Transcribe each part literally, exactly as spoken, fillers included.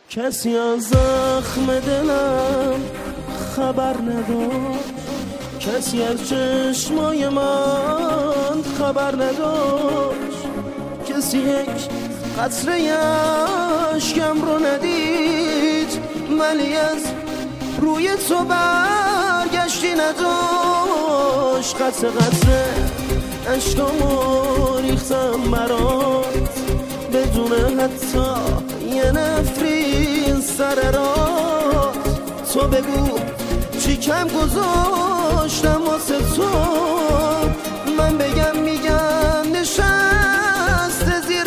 کسی از زخم دلم خبر نداشت، کسی از چشمای من خبر نداشت، کسی یک قطره اشکم رو ندید، ولی از روی تو برگشتی نداشت. قطره قطره اشکامو ریختم برات بدون حتی یه نفرین سر راه. تو بگو چی کم گذاشتم واسه تو، من بگم میگم نشسته زیر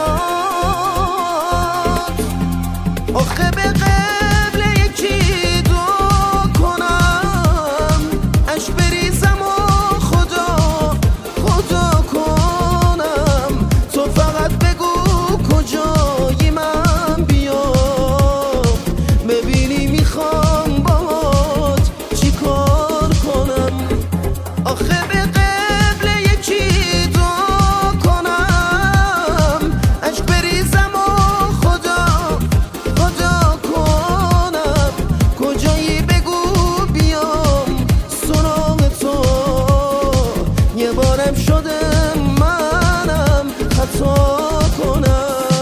پات. آخه به قبل یکی دو کنم، اش بریزم و خدا خدا کنم. تو فقط بگو کجایی من بیام، ببینی میخوام باهات چی کار کنم. آخه به قبل یکی دو کنم، اش بریزم و خدا خدا کنم. کجایی بگو بیام سراغ تو، یه بارم شده منم خطا کنم.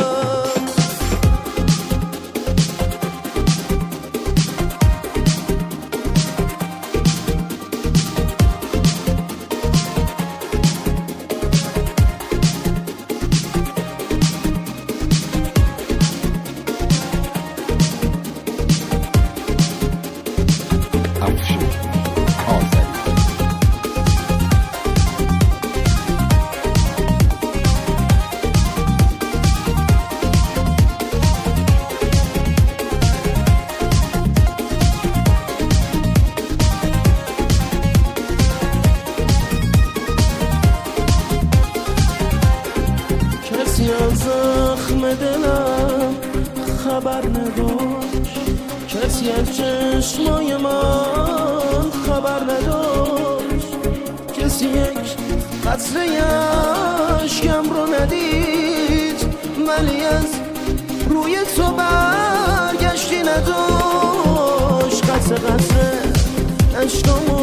کسی از زخم دلم خبر نداشت، کسی از چشمای من خبر نداشت، کسی یک قطره اشکم رو ندید، ولی از روی تو برگشتی نداشت. قطره قطره اشکم